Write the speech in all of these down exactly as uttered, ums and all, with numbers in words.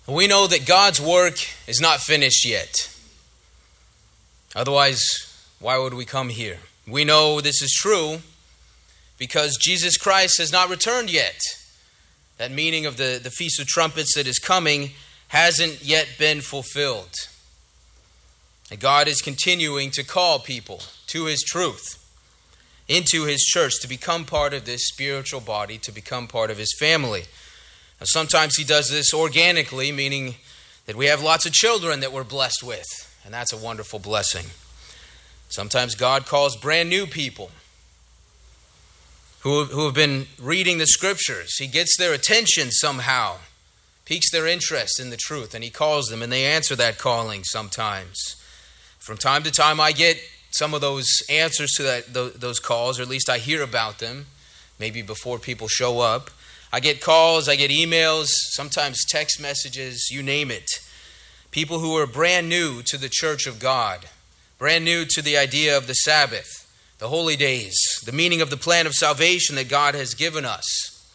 We know that God's work is not finished yet. Otherwise, why would we come here? We know this is true because Jesus Christ has not returned yet. That meaning of the, the Feast of Trumpets that is coming hasn't yet been fulfilled. And God is continuing to call people to His truth, into His church, to become part of this spiritual body, to become part of His family. Now, sometimes He does this organically, meaning that we have lots of children that we're blessed with, and that's a wonderful blessing. Sometimes God calls brand new people who, who have been reading the Scriptures. He gets their attention somehow, piques their interest in the truth, and He calls them, and they answer that calling sometimes. From time to time, I get some of those answers to that, those calls, or at least I hear about them, maybe before people show up. I get calls, I get emails, sometimes text messages, you name it. People who are brand new to the church of God, brand new to the idea of the Sabbath, the holy days, the meaning of the plan of salvation that God has given us.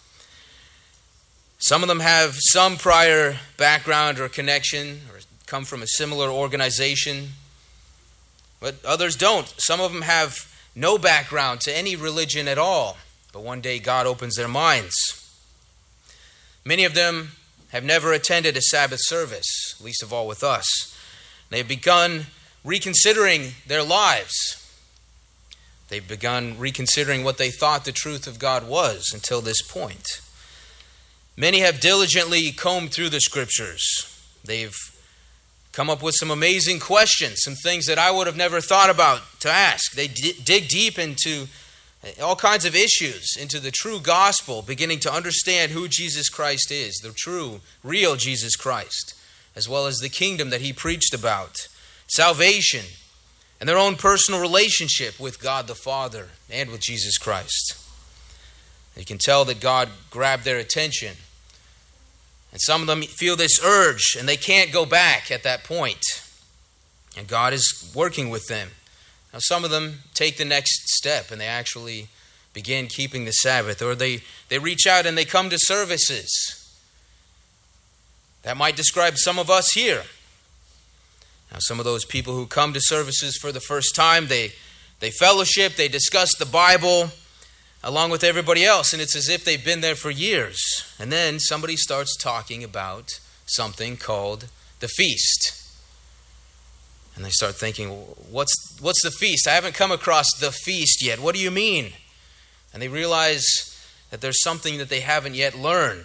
Some of them have some prior background or connection, or come from a similar organization, but others don't. Some of them have no background to any religion at all, but one day God opens their minds. Many of them have never attended a Sabbath service, least of all with us. They've begun reconsidering their lives. They've begun reconsidering what they thought the truth of God was until this point. Many have diligently combed through the Scriptures. They've come up with some amazing questions, some things that I would have never thought about to ask. They d- dig deep into all kinds of issues, into the true gospel, beginning to understand who Jesus Christ is, the true, real Jesus Christ, as well as the kingdom that He preached about, salvation, and their own personal relationship with God the Father and with Jesus Christ. You can tell that God grabbed their attention. And some of them feel this urge, and they can't go back at that point. And God is working with them. Now, some of them take the next step, and they actually begin keeping the Sabbath. Or they, they reach out and they come to services. That might describe some of us here. Now, some of those people who come to services for the first time, they, they fellowship, they discuss the Bible along with everybody else, and it's as if they've been there for years. And then somebody starts talking about something called the feast. And they start thinking, what's, what's the feast? I haven't come across the feast yet. What do you mean? And they realize that there's something that they haven't yet learned.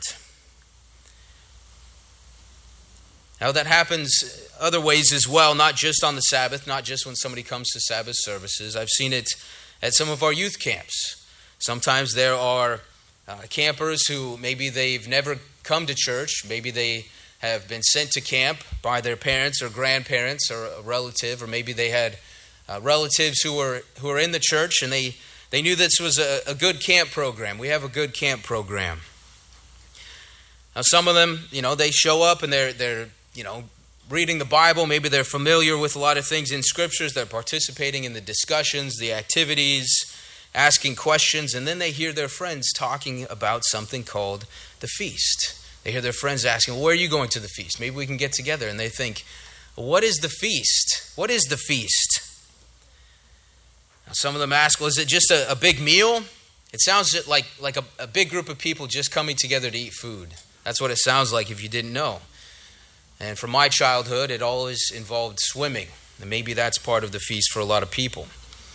Now that happens other ways as well, not just on the Sabbath, not just when somebody comes to Sabbath services. I've seen it at some of our youth camps. Sometimes there are uh, campers who maybe they've never come to church. Maybe they have been sent to camp by their parents or grandparents or a relative, or maybe they had uh, relatives who were who were in the church, and they, they knew this was a, a good camp program. We have a good camp program. Now, some of them, you know, they show up and they're they're you know reading the Bible. Maybe they're familiar with a lot of things in Scriptures. They're participating in the discussions, the activities, asking questions, and then they hear their friends talking about something called the feast. They hear their friends asking, well, where are you going to the feast? Maybe we can get together. And they think, well, what is the feast? What is the feast? Now, some of them ask, well, is it just a, a big meal? It sounds like, like a, a big group of people just coming together to eat food. That's what it sounds like if you didn't know. And from my childhood, it always involved swimming. And maybe that's part of the feast for a lot of people.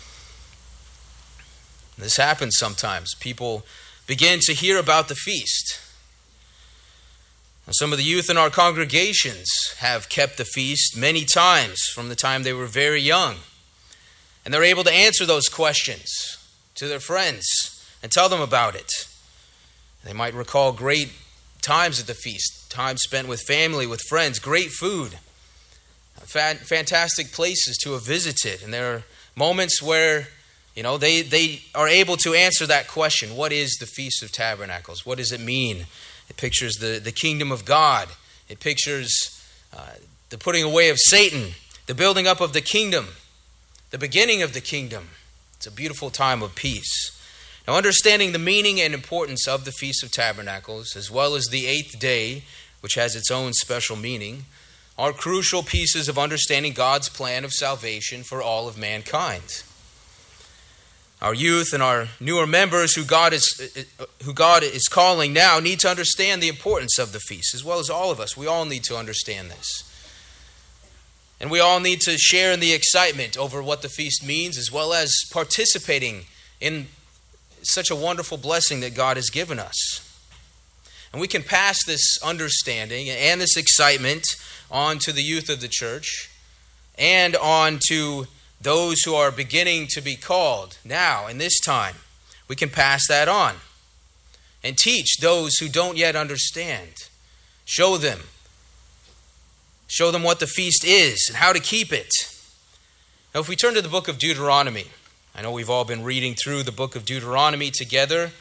This happens sometimes. People begin to hear about the feast. Some of the youth in our congregations have kept the feast many times from the time they were very young. And they're able to answer those questions to their friends and tell them about it. They might recall great times at the feast, time spent with family, with friends, great food, fantastic places to have visited. And there are moments where, you know, they, they are able to answer that question. What is the Feast of Tabernacles? What does it mean? It pictures the, the kingdom of God. It pictures uh, the putting away of Satan, the building up of the kingdom, the beginning of the kingdom. It's a beautiful time of peace. Now, understanding the meaning and importance of the Feast of Tabernacles, as well as the eighth day, which has its own special meaning, are crucial pieces of understanding God's plan of salvation for all of mankind. Our youth and our newer members who God is who God is calling now need to understand the importance of the feast, as well as all of us. We all need to understand this. And we all need to share in the excitement over what the feast means, as well as participating in such a wonderful blessing that God has given us. And we can pass this understanding and this excitement on to the youth of the church and on to those who are beginning to be called now in this time. We can pass that on and teach those who don't yet understand. Show them. Show them what the feast is and how to keep it. Now, if we turn to the book of Deuteronomy, I know we've all been reading through the book of Deuteronomy together.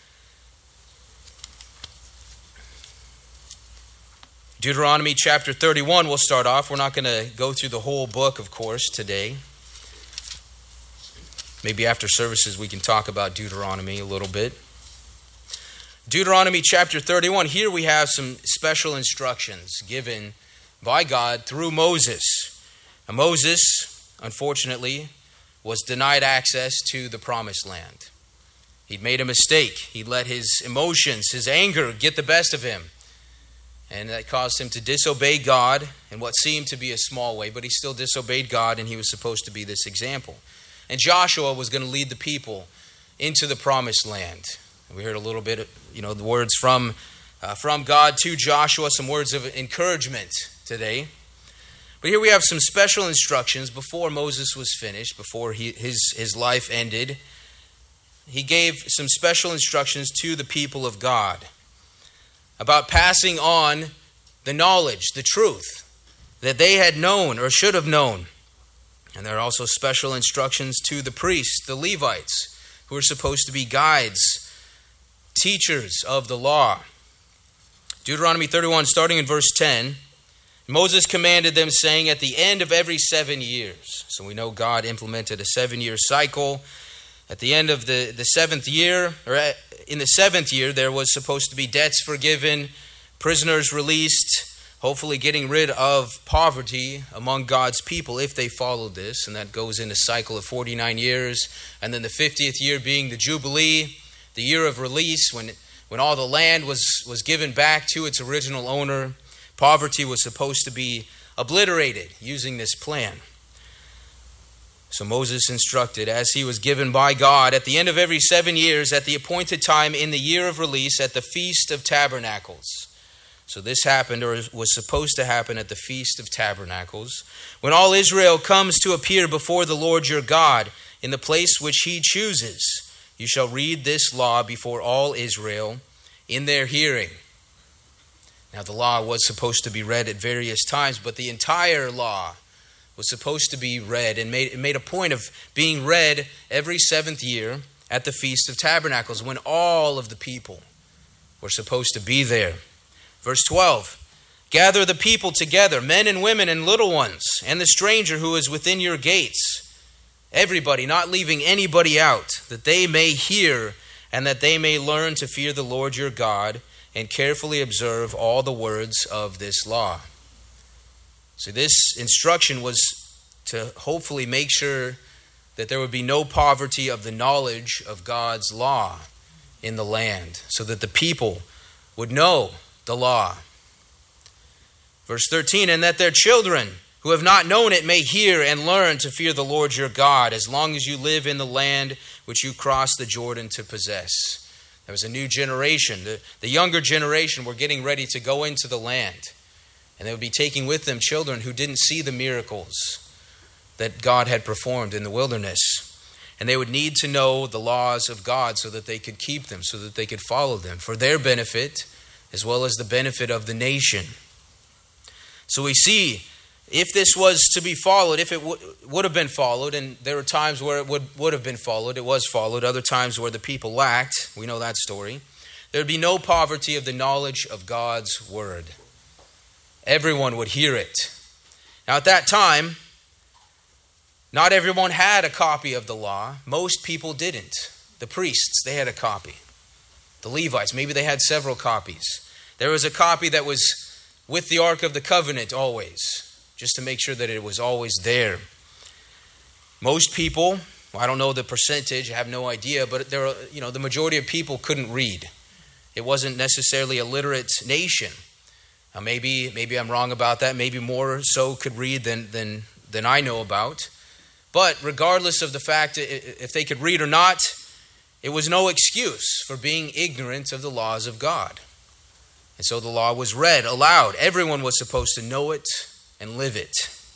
Deuteronomy chapter thirty-one, we'll start off. We're not going to go through the whole book, of course, today. Maybe after services we can talk about Deuteronomy a little bit. Deuteronomy chapter thirty-one, here we have some special instructions given by God through Moses. Now, Moses, unfortunately, was denied access to the promised land. He'd made a mistake. He let his emotions, his anger get the best of him. And that caused him to disobey God in what seemed to be a small way, but he still disobeyed God, and he was supposed to be this example. And Joshua was going to lead the people into the promised land. And we heard a little bit of, you know, the words from, uh, from God to Joshua, some words of encouragement today. But here we have some special instructions before Moses was finished, before he, his, his life ended. He gave some special instructions to the people of God about passing on the knowledge, the truth that they had known or should have known. And there are also special instructions to the priests, the Levites, who are supposed to be guides, teachers of the law. Deuteronomy thirty-one, starting in verse ten, Moses commanded them, saying, at the end of every seven years. So we know God implemented a seven-year cycle. At the end of the, the seventh year, or in the seventh year, there was supposed to be debts forgiven, prisoners released, hopefully getting rid of poverty among God's people if they followed this. And that goes in a cycle of forty-nine years. And then the fiftieth year being the Jubilee, the year of release, when, when all the land was, was given back to its original owner. Poverty was supposed to be obliterated using this plan. So Moses instructed, as he was given by God, at the end of every seven years, at the appointed time in the year of release, at the Feast of Tabernacles. So this happened, or was supposed to happen, at the Feast of Tabernacles, when all Israel comes to appear before the Lord your God in the place which he chooses. You shall read this law before all Israel in their hearing. Now, the law was supposed to be read at various times, but the entire law was supposed to be read and made, it made a point of being read every seventh year at the Feast of Tabernacles, when all of the people were supposed to be there. Verse twelve, gather the people together, men and women and little ones, and the stranger who is within your gates. Everybody, not leaving anybody out, that they may hear and that they may learn to fear the Lord your God and carefully observe all the words of this law. So this instruction was to hopefully make sure that there would be no poverty of the knowledge of God's law in the land, so that the people would know the law. Verse thirteen, and that their children who have not known it may hear and learn to fear the Lord your God, as long as you live in the land which you cross the Jordan to possess. There was a new generation. The, the younger generation were getting ready to go into the land. And they would be taking with them children who didn't see the miracles that God had performed in the wilderness. And they would need to know the laws of God so that they could keep them, so that they could follow them for their benefit as well as the benefit of the nation. So we see, if this was to be followed, if it w- would have been followed, and there were times where it would, would have been followed, it was followed, other times where the people lacked, we know that story, there would be no poverty of the knowledge of God's word. Everyone would hear it. Now at that time, not everyone had a copy of the law. Most people didn't. The priests, they had a copy. The Levites, maybe they had several copies. There was a copy that was with the Ark of the Covenant always, just to make sure that it was always there. Most people, I don't know the percentage, I have no idea, but there are, you know, the majority of people couldn't read. It wasn't necessarily a literate nation. Now maybe maybe I'm wrong about that. Maybe more so could read than than than I know about. But regardless of the fact if they could read or not, it was no excuse for being ignorant of the laws of God. And so the law was read aloud. Everyone was supposed to know it and live it.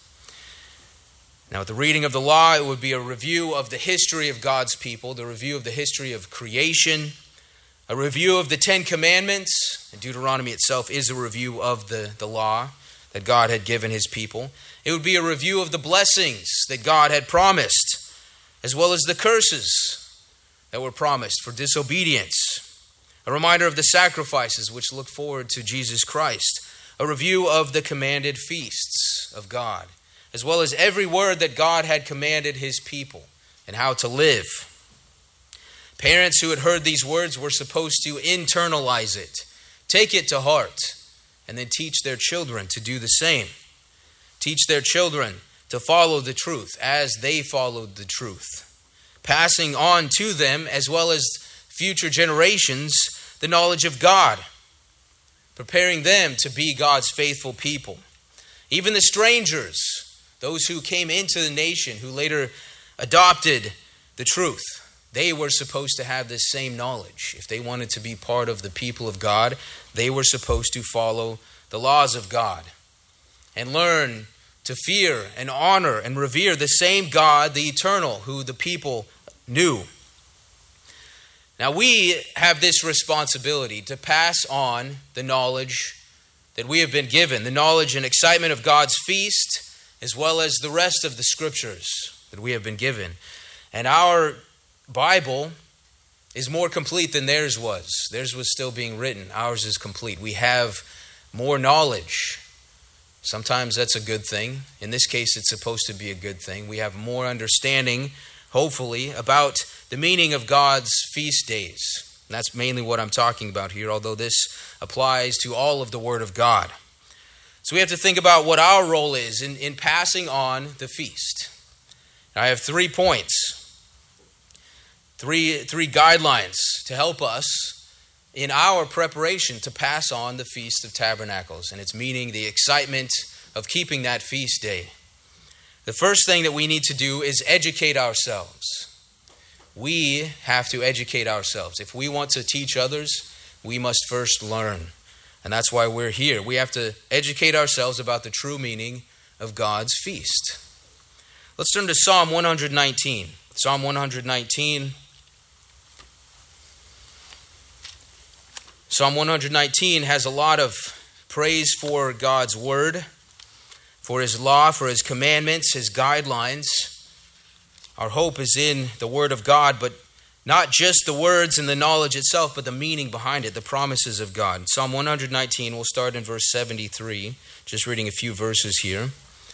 Now, at the reading of the law, it would be a review of the history of God's people, the review of the history of creation, a review of the Ten Commandments. And Deuteronomy itself is a review of the, the law that God had given his people. It would be a review of the blessings that God had promised, as well as the curses that were promised for disobedience. A reminder of the sacrifices which look forward to Jesus Christ. A review of the commanded feasts of God, as well as every word that God had commanded his people and how to live. Parents who had heard these words were supposed to internalize it, take it to heart, and then teach their children to do the same. Teach their children to follow the truth as they followed the truth, passing on to them as well as future generations the knowledge of God, preparing them to be God's faithful people. Even the strangers, those who came into the nation, who later adopted the truth, they were supposed to have this same knowledge. If they wanted to be part of the people of God, they were supposed to follow the laws of God and learn to fear and honor and revere the same God, the eternal, who the people knew. Now we have this responsibility to pass on the knowledge that we have been given, the knowledge and excitement of God's feast, as well as the rest of the scriptures that we have been given. And our Bible is more complete than theirs was. Theirs was still being written. Ours is complete. We have more knowledge. Sometimes that's a good thing. In this case, it's supposed to be a good thing. We have more understanding, hopefully, about the meaning of God's feast days. And that's mainly what I'm talking about here, although this applies to all of the Word of God. So we have to think about what our role is in, in passing on the feast. I have three points. Three, three guidelines to help us in our preparation to pass on the Feast of Tabernacles and its meaning, the excitement of keeping that feast day. The first thing that we need to do is educate ourselves. We have to educate ourselves. If we want to teach others, we must first learn. And that's why we're here. We have to educate ourselves about the true meaning of God's feast. Let's turn to Psalm one nineteen. Psalm one nineteen. Psalm one nineteen has a lot of praise for God's word, for his law, for his commandments, his guidelines. Our hope is in the word of God, but not just the words and the knowledge itself, but the meaning behind it, the promises of God. Psalm one nineteen, we'll start in verse seventy-three, just reading a few verses here.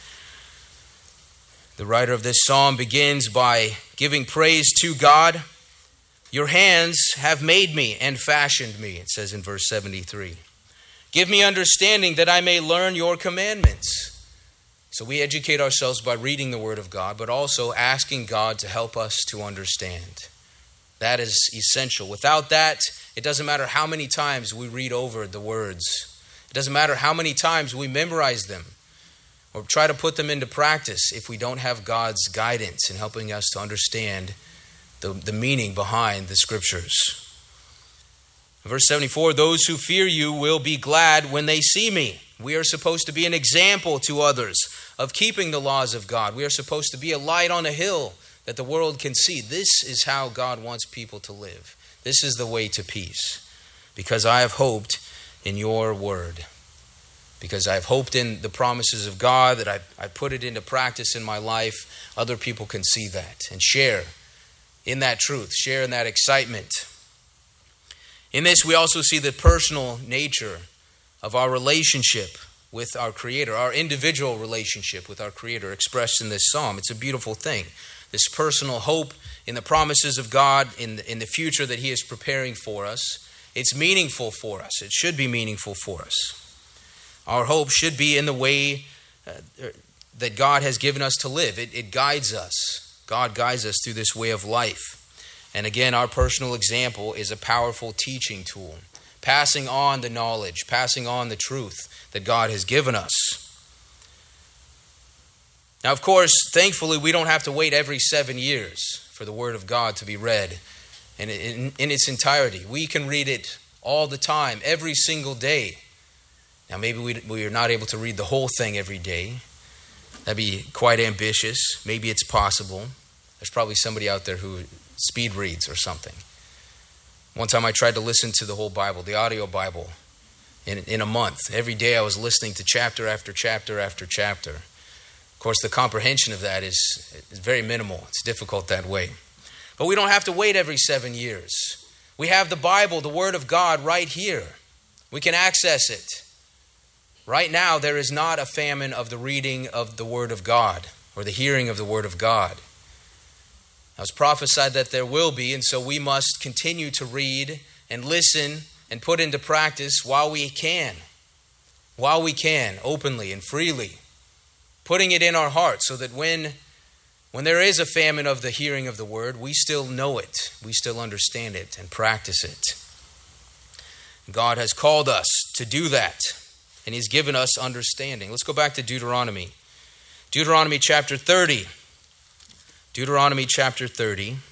The writer of this psalm begins by giving praise to God. Your hands have made me and fashioned me, it says in verse seventy-three. Give me understanding that I may learn your commandments. So we educate ourselves by reading the Word of God, but also asking God to help us to understand. That is essential. Without that, it doesn't matter how many times we read over the words. It doesn't matter how many times we memorize them or try to put them into practice if we don't have God's guidance in helping us to understand The, the meaning behind the scriptures. Verse seventy-four, those who fear you will be glad when they see me. We are supposed to be an example to others of keeping the laws of God. We are supposed to be a light on a hill that the world can see. This is how God wants people to live. This is the way to peace. Because I have hoped in your word. Because I've hoped in the promises of God, that I, I put it into practice in my life. Other people can see that and share in that truth, share in that excitement. In this, we also see the personal nature of our relationship with our Creator, our individual relationship with our Creator expressed in this psalm. It's a beautiful thing. This personal hope in the promises of God, in the, in the future that He is preparing for us. It's meaningful for us. It should be meaningful for us. Our hope should be in the way uh, that God has given us to live. It, it guides us. God guides us through this way of life. And again, our personal example is a powerful teaching tool, passing on the knowledge, passing on the truth that God has given us. Now, of course, thankfully, we don't have to wait every seven years for the Word of God to be read in, in, in its entirety. We can read it all the time, every single day. Now, maybe we, we are not able to read the whole thing every day. That'd be quite ambitious. Maybe it's possible. There's probably somebody out there who speed reads or something. One time I tried to listen to the whole Bible, the audio Bible, in, in a month. Every day I was listening to chapter after chapter after chapter. Of course, the comprehension of that is, is very minimal. It's difficult that way. But we don't have to wait every seven years. We have the Bible, the Word of God, right here. We can access it. Right now, there is not a famine of the reading of the Word of God or the hearing of the Word of God. It was prophesied that there will be, and so we must continue to read and listen and put into practice while we can. While we can, openly and freely. Putting it in our hearts so that when, when there is a famine of the hearing of the Word, we still know it. We still understand it and practice it. God has called us to do that, and He's given us understanding. Let's go back to Deuteronomy. Deuteronomy chapter thirty. Deuteronomy chapter thirty. You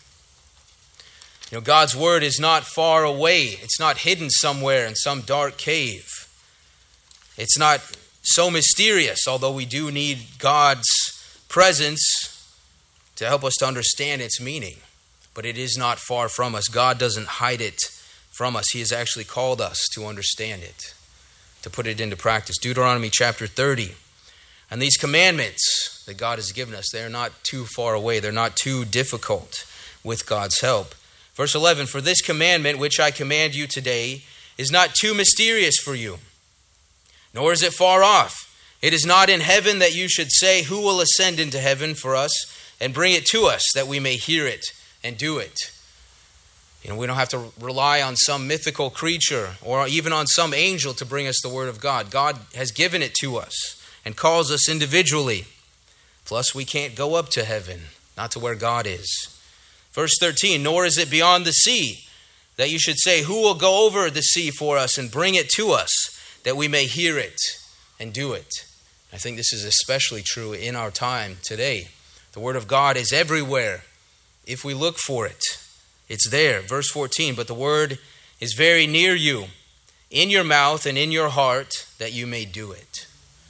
know, God's Word is not far away. It's not hidden somewhere in some dark cave. It's not so mysterious, although we do need God's presence to help us to understand its meaning. But it is not far from us. God doesn't hide it from us. He has actually called us to understand it, to put it into practice. Deuteronomy chapter thirty. And these commandments that God has given us, they're not too far away. They're not too difficult with God's help. Verse eleven, for this commandment which I command you today is not too mysterious for you, nor is it far off. It is not in heaven that you should say, who will ascend into heaven for us and bring it to us that we may hear it and do it. You know, we don't have to rely on some mythical creature or even on some angel to bring us the Word of God. God has given it to us and calls us individually. Plus, we can't go up to heaven, not to where God is. Verse thirteen, nor is it beyond the sea that you should say, who will go over the sea for us and bring it to us that we may hear it and do it. I think this is especially true in our time today. The Word of God is everywhere if we look for it. It's there. Verse fourteen, but the Word is very near you, in your mouth and in your heart, that you may do it.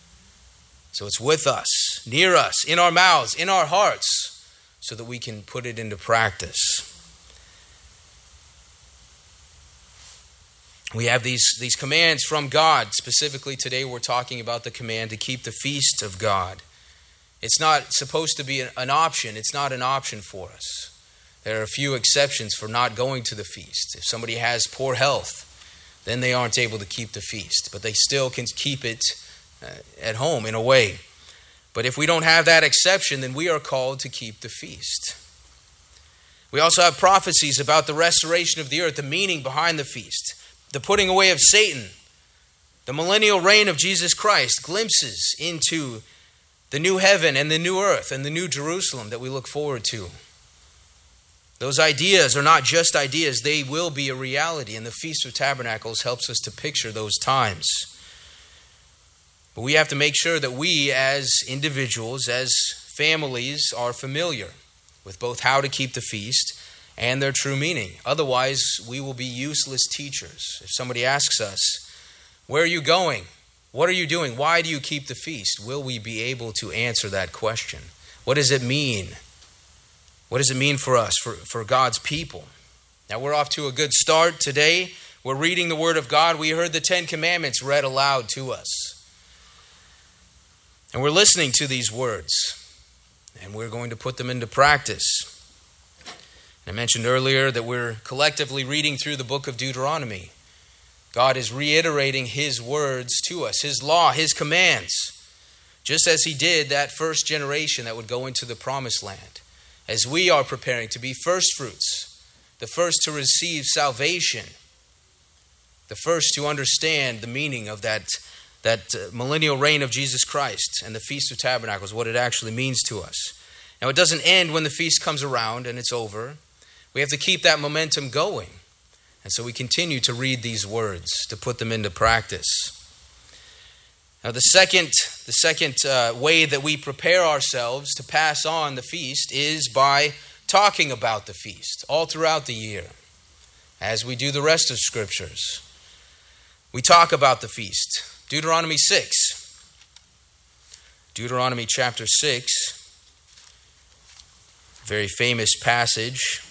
So it's with us, near us, in our mouths, in our hearts, so that we can put it into practice. We have these, these commands from God. Specifically today we're talking about the command to keep the feast of God. It's not supposed to be an option. It's not an option for us. There are a few exceptions for not going to the feast. If somebody has poor health, then they aren't able to keep the feast, but they still can keep it at home in a way. But if we don't have that exception, then we are called to keep the feast. We also have prophecies about the restoration of the earth, the meaning behind the feast, the putting away of Satan, the millennial reign of Jesus Christ, glimpses into the new heaven and the new earth and the new Jerusalem that we look forward to. Those ideas are not just ideas, they will be a reality, and the Feast of Tabernacles helps us to picture those times. But we have to make sure that we as individuals, as families, are familiar with both how to keep the feast and their true meaning. Otherwise, we will be useless teachers. If somebody asks us, where are you going? What are you doing? Why do you keep the feast? Will we be able to answer that question? What does it mean? What does it mean for us, for, for God's people? Now, we're off to a good start today. We're reading the Word of God. We heard the Ten Commandments read aloud to us. And we're listening to these words, and we're going to put them into practice. I mentioned earlier that we're collectively reading through the book of Deuteronomy. God is reiterating His words to us, His law, His commands, just as He did that first generation that would go into the promised land. As we are preparing to be first fruits, the first to receive salvation, the first to understand the meaning of that that uh, millennial reign of Jesus Christ and the Feast of Tabernacles, what it actually means to us. Now, it doesn't end when the feast comes around and it's over. We have to keep that momentum going. And so we continue to read these words, to put them into practice. Now, the second, the second uh, way that we prepare ourselves to pass on the feast is by talking about the feast all throughout the year, as we do the rest of Scriptures. We talk about the feast. Deuteronomy six. Deuteronomy chapter six. Very famous passage,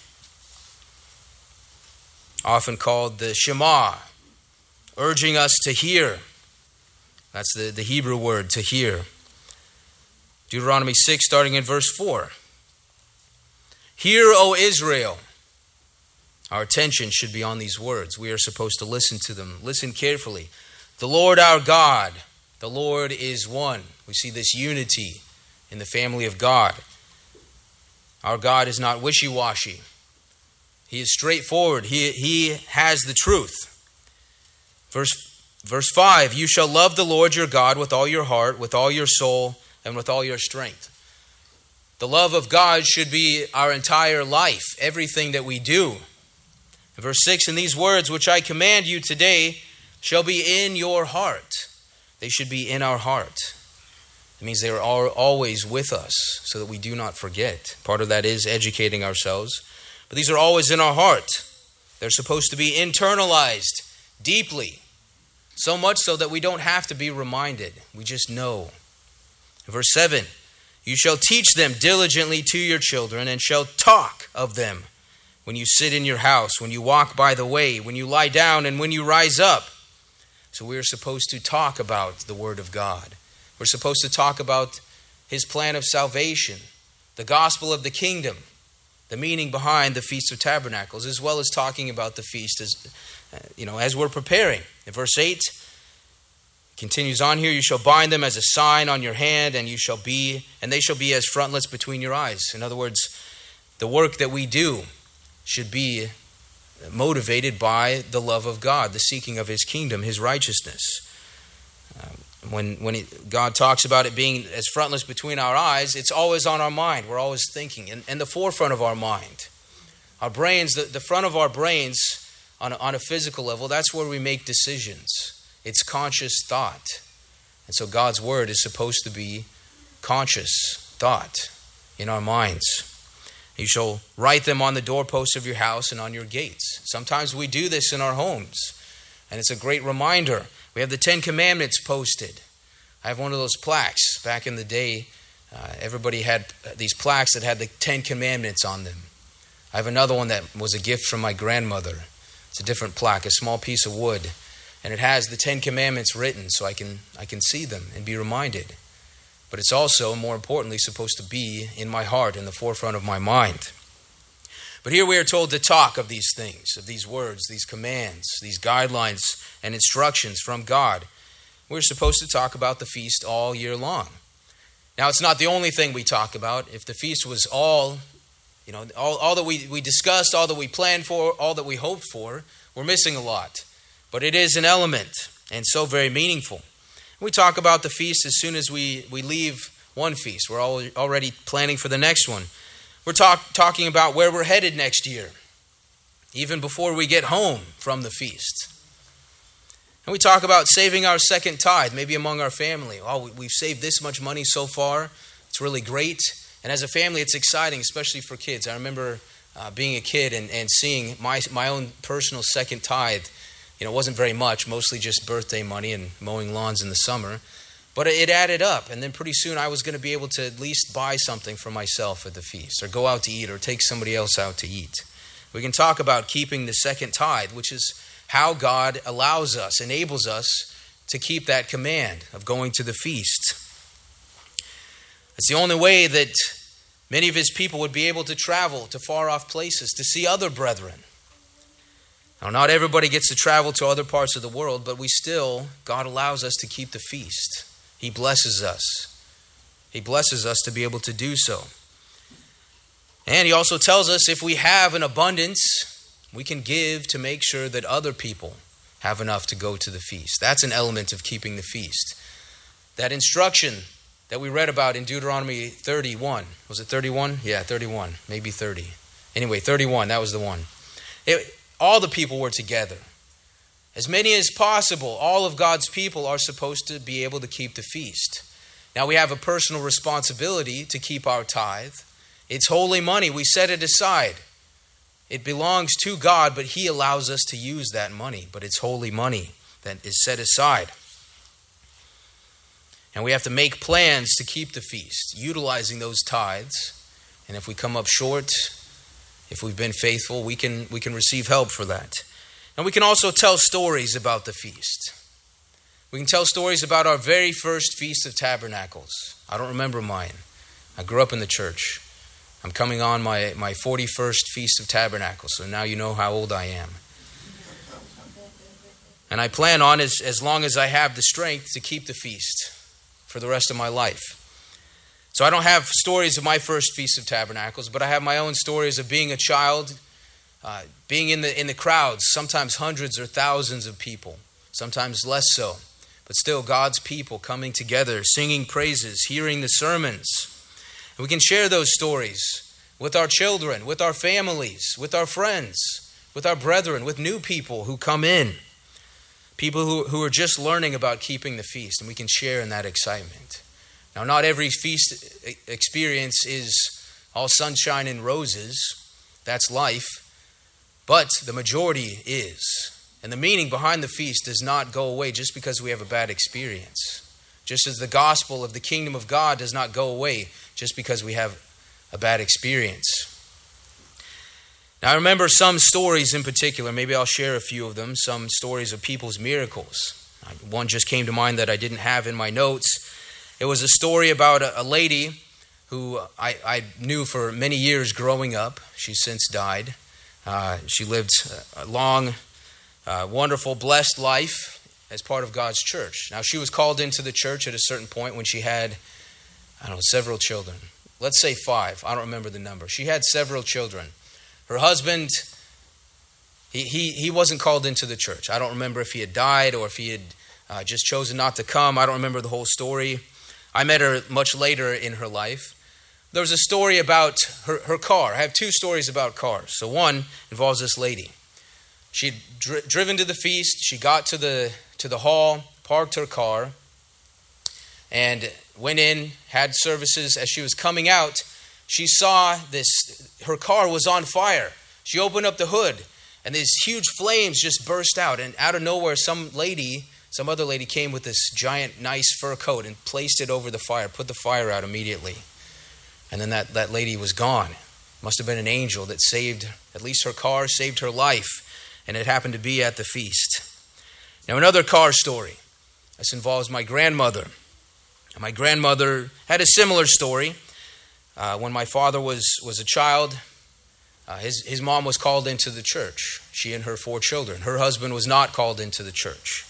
often called the Shema, urging us to hear. That's the, the Hebrew word, to hear. Deuteronomy six, starting in verse four. Hear, O Israel. Our attention should be on these words. We are supposed to listen to them. Listen carefully. The Lord our God, the Lord is one. We see this unity in the family of God. Our God is not wishy-washy. He is straightforward. He, he has the truth. Verse, verse five, you shall love the Lord your God with all your heart, with all your soul, and with all your strength. The love of God should be our entire life, everything that we do. In verse six, and these words which I command you today shall be in your heart. They should be in our heart. It means they are always with us so that we do not forget. Part of that is educating ourselves. But these are always in our heart. They're supposed to be internalized deeply. So much so that we don't have to be reminded. We just know. In verse seven, you shall teach them diligently to your children and shall talk of them when you sit in your house, when you walk by the way, when you lie down, and when you rise up. So we are supposed to talk about the Word of God. We're supposed to talk about His plan of salvation, the gospel of the kingdom, the meaning behind the Feast of Tabernacles, as well as talking about the feast as, you know, as we're preparing. In verse eight, continues on here, you shall bind them as a sign on your hand, and you shall be, and they shall be as frontlets between your eyes. In other words, the work that we do should be motivated by the love of God, the seeking of His kingdom, His righteousness. Um, When when it, God talks about it being as frontlets between our eyes, it's always on our mind. We're always thinking. And, and the forefront of our mind. Our brains, the, the front of our brains on a, on a physical level, that's where we make decisions. It's conscious thought. And so God's Word is supposed to be conscious thought in our minds. You shall write them on the doorposts of your house and on your gates. Sometimes we do this in our homes. And it's a great reminder. We have the Ten Commandments posted. I have one of those plaques. Back in the day, uh, everybody had these plaques that had the Ten Commandments on them. I have another one that was a gift from my grandmother. It's a different plaque, a small piece of wood. And it has the Ten Commandments written so I can I can see them and be reminded. But it's also, more importantly, supposed to be in my heart, in the forefront of my mind. But here we are told to talk of these things, of these words, these commands, these guidelines and instructions from God. We're supposed to talk about the feast all year long. Now, it's not the only thing we talk about. If the feast was all, you know, all, all that we, we discussed, all that we planned for, all that we hoped for, we're missing a lot. But it is an element and so very meaningful. We talk about the feast as soon as we, we leave one feast. We're all, already planning for the next one. We're talk, talking about where we're headed next year, even before we get home from the feast. And we talk about saving our second tithe, maybe among our family. Oh, we've saved this much money so far. It's really great. And as a family, it's exciting, especially for kids. I remember uh, being a kid and, and seeing my, my own personal second tithe. You know, it wasn't very much, mostly just birthday money and mowing lawns in the summer. But it added up, and then pretty soon I was going to be able to at least buy something for myself at the feast, or go out to eat, or take somebody else out to eat. We can talk about keeping the second tithe, which is how God allows us, enables us to keep that command of going to the feast. It's the only way that many of His people would be able to travel to far-off places to see other brethren. Now, not everybody gets to travel to other parts of the world, but we still, God allows us to keep the feast. He blesses us. He blesses us to be able to do so. And He also tells us if we have an abundance, we can give to make sure that other people have enough to go to the feast. That's an element of keeping the feast. That instruction that we read about in Deuteronomy thirty-one. Was it thirty-one? Yeah, thirty-one. Maybe thirty. Anyway, thirty-one, that was the one. It, all the people were together. As many as possible, all of God's people are supposed to be able to keep the feast. Now we have a personal responsibility to keep our tithe. It's holy money. We set it aside. It belongs to God, but He allows us to use that money. But it's holy money that is set aside. And we have to make plans to keep the feast, utilizing those tithes. And if we come up short, if we've been faithful, we can we can receive help for that. And we can also tell stories about the feast. We can tell stories about our very first Feast of Tabernacles. I don't remember mine. I grew up in the church. I'm coming on my, my forty-first Feast of Tabernacles, so now you know how old I am. And I plan on, as, as long as I have the strength, to keep the feast for the rest of my life. So I don't have stories of my first Feast of Tabernacles, but I have my own stories of being a child, uh, being in the in the crowds, sometimes hundreds or thousands of people, sometimes less so. But still God's people coming together, singing praises, hearing the sermons. And we can share those stories with our children, with our families, with our friends, with our brethren, with new people who come in. People who, who are just learning about keeping the feast, and we can share in that excitement. Now, not every feast experience is all sunshine and roses. That's life. But the majority is. And the meaning behind the feast does not go away just because we have a bad experience. Just as the gospel of the kingdom of God does not go away just because we have a bad experience. Now, I remember some stories in particular. Maybe I'll share a few of them. Some stories of people's miracles. One just came to mind that I didn't have in my notes. It was a story about a, a lady who I, I knew for many years growing up. She's since died. Uh, she lived a long, uh, wonderful, blessed life as part of God's church. Now, she was called into the church at a certain point when she had, I don't know, several children. Let's say five. I don't remember the number. She had several children. Her husband, he, he, he wasn't called into the church. I don't remember if he had died or if he had uh, just chosen not to come. I don't remember the whole story. I met her much later in her life. There was a story about her, her car. I have two stories about cars. So one involves this lady. She'd dri- driven to the feast. She got to the to the hall, parked her car, and went in, had services. As she was coming out, she saw this, her car was on fire. She opened up the hood, and these huge flames just burst out. And out of nowhere, some lady, some other lady came with this giant, nice fur coat and placed it over the fire, put the fire out immediately. And then that, that lady was gone. Must have been an angel that saved at least her car, saved her life. And it happened to be at the feast. Now, another car story. This involves my grandmother. My grandmother had a similar story. Uh, when my father was, was a child, uh, his, his mom was called into the church. She and her four children. Her husband was not called into the church.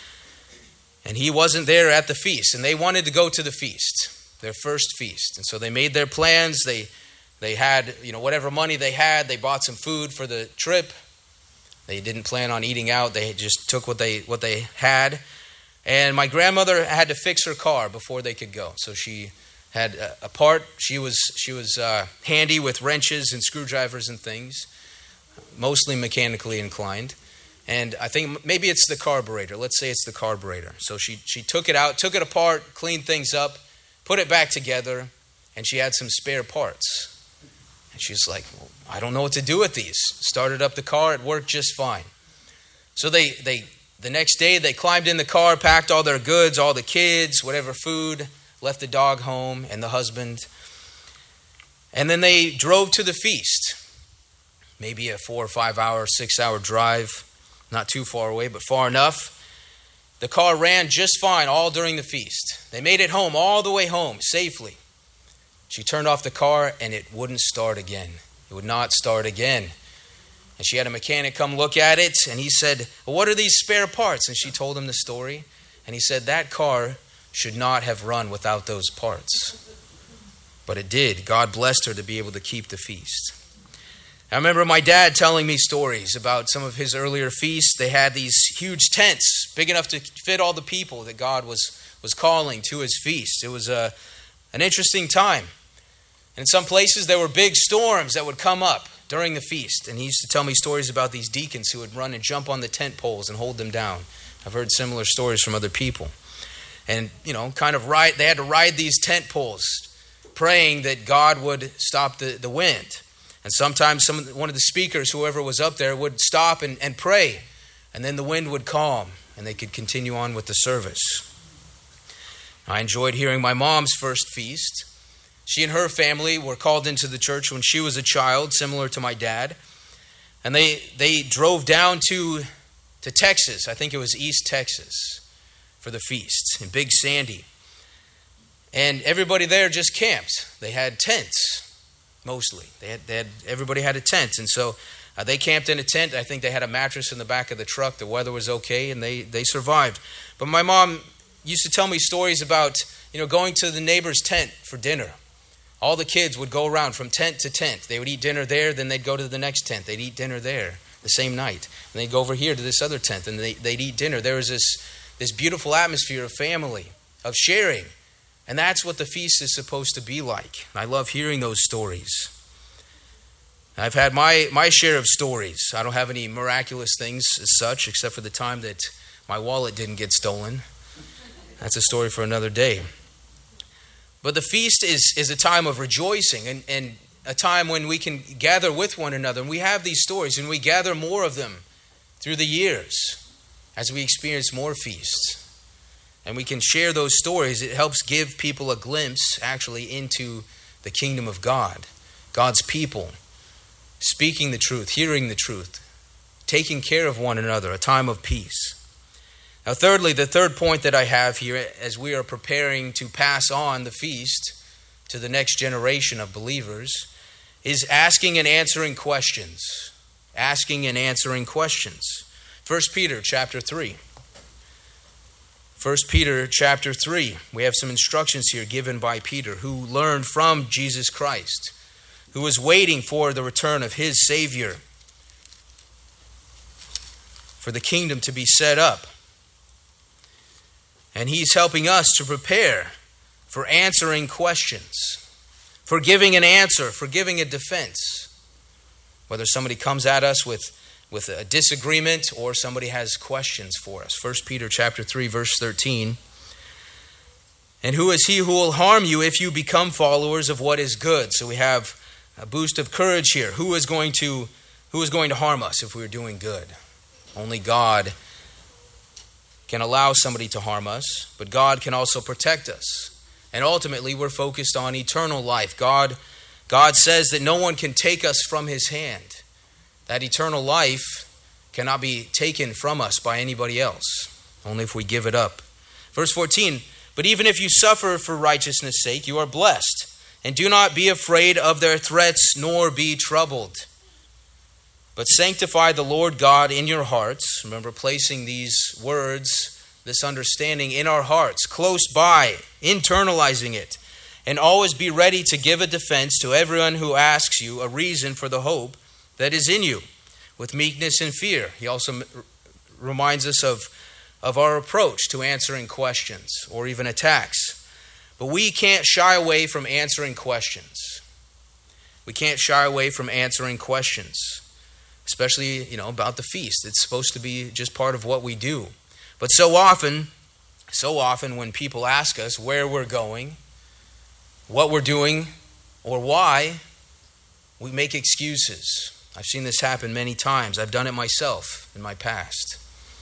And he wasn't there at the feast. And they wanted to go to the feast, their first feast. And so they made their plans. They they had, you know, whatever money they had. They bought some food for the trip. They didn't plan on eating out. They just took what they what they had. And my grandmother had to fix her car before they could go. So she had a, a part. She was she was uh, handy with wrenches and screwdrivers and things, mostly mechanically inclined. And I think maybe it's the carburetor. Let's say it's the carburetor. So she she took it out, took it apart, cleaned things up, put it back together, and she had some spare parts. And she's like, well, I don't know what to do with these. Started up the car. It worked just fine. So they, they the next day, they climbed in the car, packed all their goods, all the kids, whatever food, left the dog home and the husband. And then they drove to the feast. Maybe a four or five hour, six hour drive. Not too far away, but far enough. The car ran just fine all during the feast. They made it home, all the way home, safely. She turned off the car and it wouldn't start again. It would not start again. And she had a mechanic come look at it, and he said, well, what are these spare parts? And she told him the story. And he said, that car should not have run without those parts. But it did. God blessed her to be able to keep the feast. I remember my dad telling me stories about some of his earlier feasts. They had these huge tents, big enough to fit all the people that God was, was calling to his feast. It was a, an interesting time. And in some places, there were big storms that would come up during the feast. And he used to tell me stories about these deacons who would run and jump on the tent poles and hold them down. I've heard similar stories from other people. And, you know, kind of ride, they had to ride these tent poles, praying that God would stop the, the wind. And sometimes some one of the speakers, whoever was up there, would stop and, and pray. And then the wind would calm and they could continue on with the service. I enjoyed hearing my mom's first feast. She and her family were called into the church when she was a child, similar to my dad. And they they drove down to, to Texas, I think it was East Texas, for the feast in Big Sandy. And everybody there just camped. They had tents. Mostly. They had, they had, everybody had a tent. And so uh, they camped in a tent. I think they had a mattress in the back of the truck. The weather was okay, and they, they survived. But my mom used to tell me stories about, you know, going to the neighbor's tent for dinner. All the kids would go around from tent to tent. They would eat dinner there, then they'd go to the next tent. They'd eat dinner there the same night. And they'd go over here to this other tent, and they, they'd eat dinner. There was this, this beautiful atmosphere of family, of sharing. And that's what the feast is supposed to be like. I love hearing those stories. I've had my, my share of stories. I don't have any miraculous things as such, except for the time that my wallet didn't get stolen. That's a story for another day. But the feast is, is a time of rejoicing and, and a time when we can gather with one another. And we have these stories, and we gather more of them through the years as we experience more feasts. And we can share those stories. It helps give people a glimpse, actually, into the kingdom of God, God's people, speaking the truth, hearing the truth, taking care of one another, a time of peace. Now, thirdly, the third point that I have here, as we are preparing to pass on the feast to the next generation of believers, is asking and answering questions. Asking and answering questions. First Peter chapter three. First Peter chapter three, we have some instructions here given by Peter, who learned from Jesus Christ, who was waiting for the return of his Savior, for the kingdom to be set up. And he's helping us to prepare for answering questions, for giving an answer, for giving a defense. Whether somebody comes at us with with a disagreement or somebody has questions for us. First Peter chapter three, verse thirteen. And who is he who will harm you if you become followers of what is good? So we have a boost of courage here. Who is going to, who is going to harm us if we're doing good? Only God can allow somebody to harm us, but God can also protect us. And ultimately, we're focused on eternal life. God, God says that no one can take us from his hand. That eternal life cannot be taken from us by anybody else, only if we give it up. Verse fourteen, but even if you suffer for righteousness' sake, you are blessed. And do not be afraid of their threats, nor be troubled. But sanctify the Lord God in your hearts. Remember, placing these words, this understanding in our hearts, close by, internalizing it. And always be ready to give a defense to everyone who asks you a reason for the hope that is in you, with meekness and fear. He also reminds us of, of our approach to answering questions or even attacks. But we can't shy away from answering questions. We can't shy away from answering questions, especially, you know, about the feast. It's supposed to be just part of what we do. But so often, so often when people ask us where we're going, what we're doing, or why, we make excuses. I've seen this happen many times. I've done it myself in my past.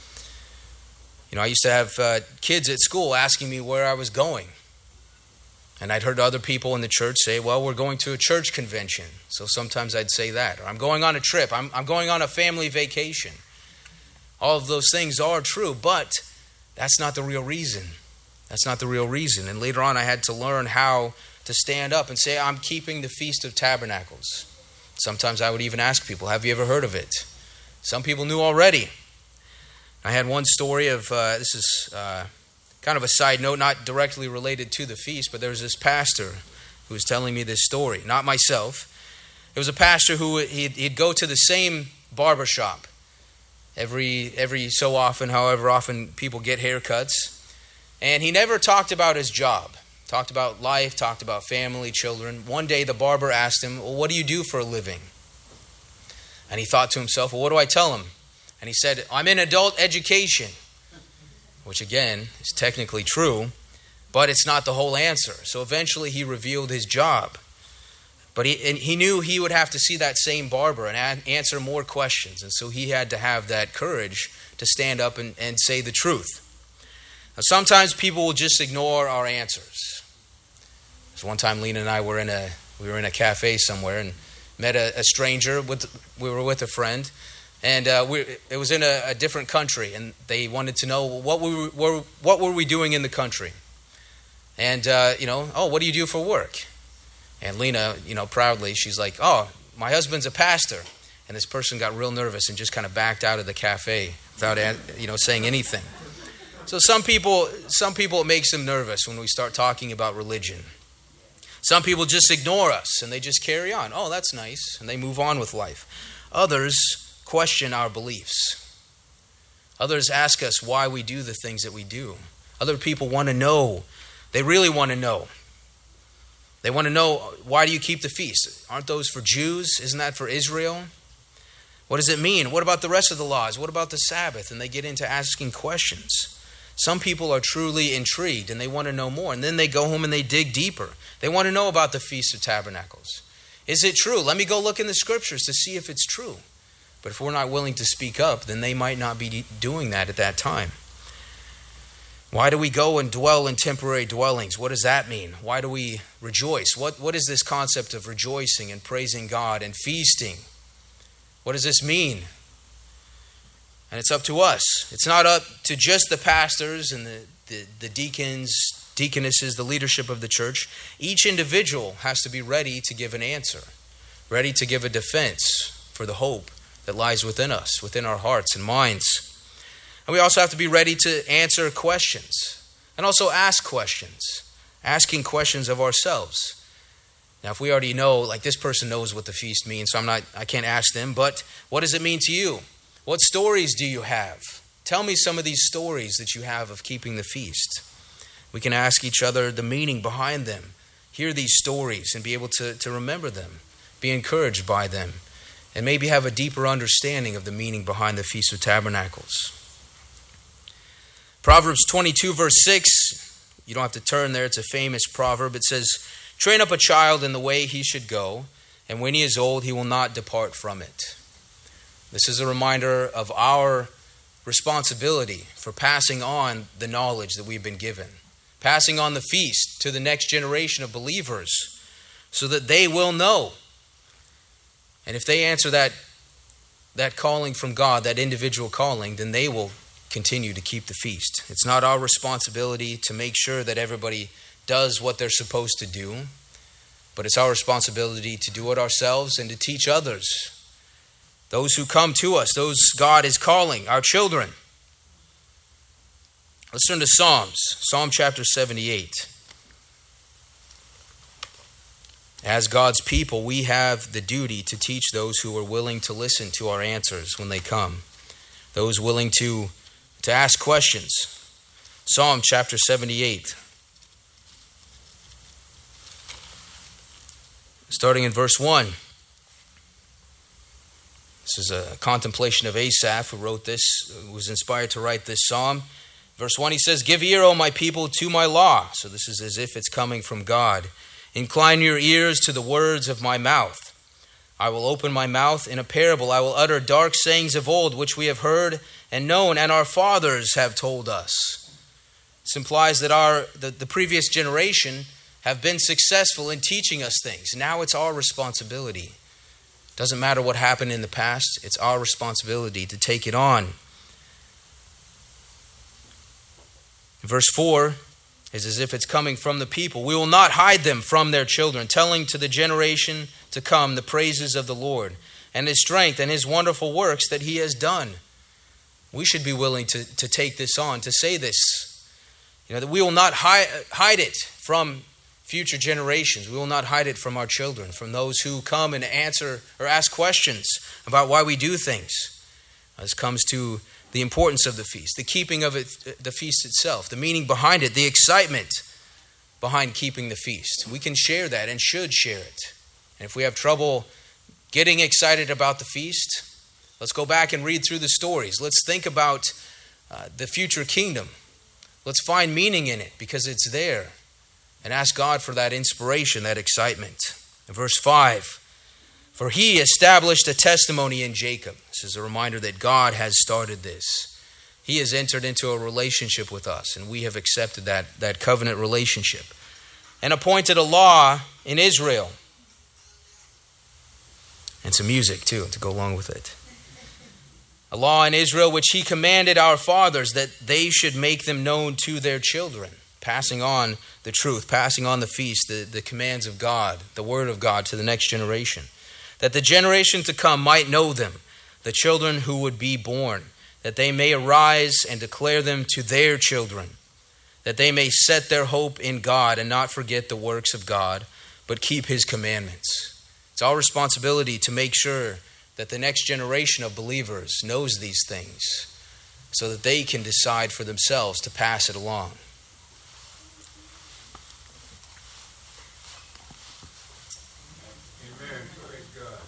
You know, I used to have uh, kids at school asking me where I was going. And I'd heard other people in the church say, well, we're going to a church convention. So sometimes I'd say that. Or I'm going on a trip. I'm, I'm going on a family vacation. All of those things are true, but that's not the real reason. That's not the real reason. And later on I had to learn how to stand up and say, I'm keeping the Feast of Tabernacles. Sometimes I would even ask people, have you ever heard of it? Some people knew already. I had one story of, uh, this is uh, kind of a side note, not directly related to the feast, but there was this pastor who was telling me this story, not myself. There was a pastor who he'd, he'd go to the same barber shop every every so often, however often people get haircuts. And he never talked about his job. Talked about life, talked about family, children. One day the barber asked him, well, what do you do for a living? And he thought to himself, well, what do I tell him? And he said, I'm in adult education. Which again is technically true, but it's not the whole answer. So eventually he revealed his job. But he, and he knew he would have to see that same barber and add, answer more questions. And so he had to have that courage to stand up and, and say the truth. Now, sometimes people will just ignore our answers. There's one time Lena and I were in a we were in a cafe somewhere and met a, a stranger. With we were with a friend, and uh, we, it was in a, a different country, and they wanted to know what we were what were we doing in the country. And uh, you know, oh, what do you do for work? And Lena, you know, proudly, she's like, oh, my husband's a pastor. And this person got real nervous and just kind of backed out of the cafe without, you know, saying anything. So some people, some people, it makes them nervous when we start talking about religion. Some people just ignore us and they just carry on. Oh, that's nice. And they move on with life. Others question our beliefs. Others ask us why we do the things that we do. Other people want to know. They really want to know. They want to know, why do you keep the feast? Aren't those for Jews? Isn't that for Israel? What does it mean? What about the rest of the laws? What about the Sabbath? And they get into asking questions. Some people are truly intrigued and they want to know more. And then they go home and they dig deeper. They want to know about the Feast of Tabernacles. Is it true? Let me go look in the scriptures to see if it's true. But if we're not willing to speak up, then they might not be doing that at that time. Why do we go and dwell in temporary dwellings? What does that mean? Why do we rejoice? What, what is this concept of rejoicing and praising God and feasting? What does this mean? And it's up to us. It's not up to just the pastors and the, the, the deacons, deaconesses, the leadership of the church. Each individual has to be ready to give an answer, ready to give a defense for the hope that lies within us, within our hearts and minds. And we also have to be ready to answer questions and also ask questions, asking questions of ourselves. Now, if we already know, like this person knows what the feast means, so I'm not, I can't ask them, but what does it mean to you? What stories do you have? Tell me some of these stories that you have of keeping the feast. We can ask each other the meaning behind them, hear these stories and be able to, to remember them, be encouraged by them, and maybe have a deeper understanding of the meaning behind the Feast of Tabernacles. Proverbs twenty-two verse six, you don't have to turn there, it's a famous proverb. It says, train up a child in the way he should go, and when he is old, he will not depart from it. This is a reminder of our responsibility for passing on the knowledge that we've been given, passing on the feast to the next generation of believers so that they will know. And if they answer that, that calling from God, that individual calling, then they will continue to keep the feast. It's not our responsibility to make sure that everybody does what they're supposed to do, but it's our responsibility to do it ourselves and to teach others, those who come to us, those God is calling, our children. Let's turn to Psalms, Psalm chapter seventy-eight. As God's people, we have the duty to teach those who are willing to listen to our answers when they come, those willing to to ask questions. Psalm chapter seventy-eight. Starting in verse one. This is a contemplation of Asaph, who wrote this, who was inspired to write this psalm. Verse one, he says, give ear, O my people, to my law. So this is as if it's coming from God. Incline your ears to the words of my mouth. I will open my mouth in a parable. I will utter dark sayings of old, which we have heard and known, and our fathers have told us. This implies that our the, the previous generation have been successful in teaching us things. Now it's our responsibility. Doesn't matter what happened in the past. It's our responsibility to take it on. Verse four is as if it's coming from the people. We will not hide them from their children, telling to the generation to come the praises of the Lord and his strength and his wonderful works that he has done. We should be willing to, to take this on, to say this. You know, that we will not hide, hide it from, future generations. We will not hide it from our children, from those who come and answer or ask questions about why we do things. This comes to the importance of the feast, the keeping of it, the feast itself, the meaning behind it, the excitement behind keeping the feast. We can share that and should share it. And if we have trouble getting excited about the feast, let's go back and read through the stories. Let's think about uh, the future kingdom. Let's find meaning in it because it's there. And ask God for that inspiration, that excitement. In verse five, for he established a testimony in Jacob. This is a reminder that God has started this. He has entered into a relationship with us, and we have accepted that, that covenant relationship. And appointed a law in Israel. And some music, too, to go along with it. A law in Israel which he commanded our fathers that they should make them known to their children. Passing on the truth, passing on the feast, the, the commands of God, the word of God to the next generation. That the generation to come might know them, the children who would be born, that they may arise and declare them to their children, that they may set their hope in God and not forget the works of God, but keep his commandments. It's our responsibility to make sure that the next generation of believers knows these things so that they can decide for themselves to pass it along.